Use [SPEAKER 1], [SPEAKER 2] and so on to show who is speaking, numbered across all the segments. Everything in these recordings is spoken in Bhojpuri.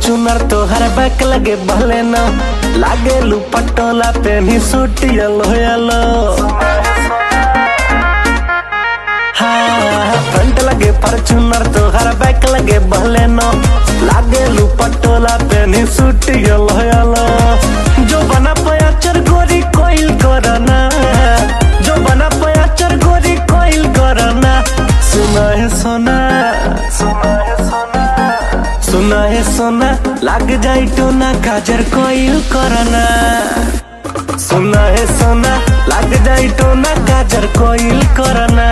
[SPEAKER 1] फॉर्च्यूनर तोहर बैक लगे भले न लागे लू पटोला पेनी सूट येलो येलो। हाँ फ्रंट लगे फॉर्च्यूनर तोहर बैक लगे भले न लागे लू पटोला पेनी सूट येलो येलो। जो बना पयाचर गोरी कोइल करना, जो बना पयाचर गोरी कोइल करना। सुना है सोना, सुना है सोना, सुना है सोना लग जाई टोना काजर कोइल करना। सुना है सोना लग जाई टोना काजर कोइल करना।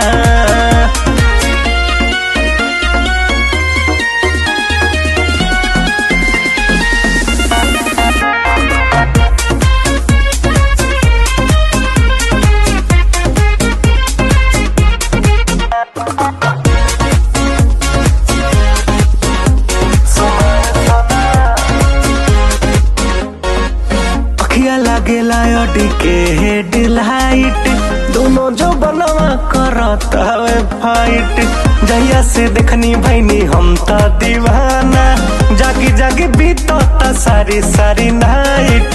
[SPEAKER 1] लागेला अडी के हेडलाइट दोनों जो बनवा करता है फाइट। जहिया से देखनी भैनी हम ता दीवाना जागी जागी बीतता सारी सारी नाइट।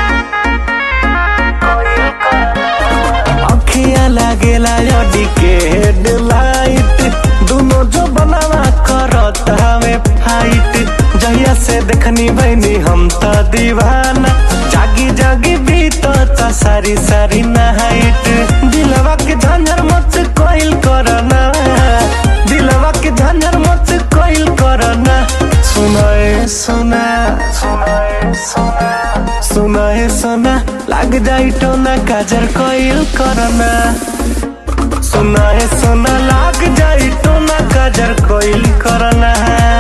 [SPEAKER 1] अखिया लागेला अडी के हेडलाइट दोनों जो बनवा करता है फाइट। जहिया से देखनी भैनी हम ता दीवाना जागी जागी बीतता सारी सारी नाइट। दिलवा के झंझर मत कोइल करना, दिलवा के झंझर मत कोइल करना। सुनाए सोना, सुनाए सोना, सुनाए सोना लग जाई टोना काजर कोइल करना। सुनाए सोना लग जाई टोना काजर कोइल करना।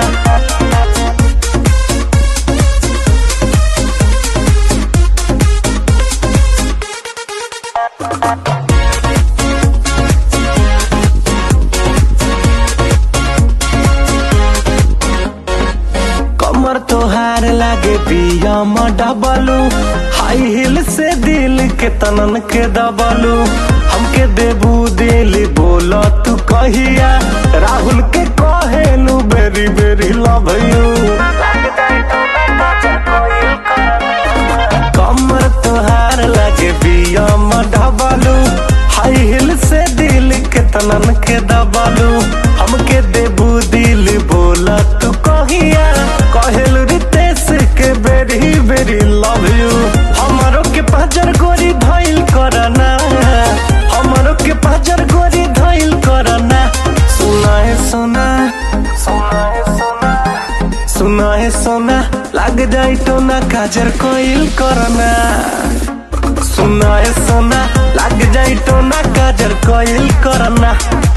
[SPEAKER 1] कमर तोहार लागे पियम डबलू हाई हिल से दिल के तनन के दबलू। हमके देबू दिल बोला तू कहिया राहुल के कहेलू बेरी बेरी लव यू। कमर तोहार लागे पियम डबलू हाई हिल से दिल के तनन के दबलू। हमके देबू दिल बोला तू कहिया कहेलू रितेश के बेरी बेरी लव यू। हमारो के पाजर गोरी धइल करना, हमारो के पाजर गोरी धइल करना। सुना है सोना, सुना है सोना, सुना है सोना लग जाई टोना काजर कोइल करना। सुना है सोना लग जाई टोना काजर कोइल करना।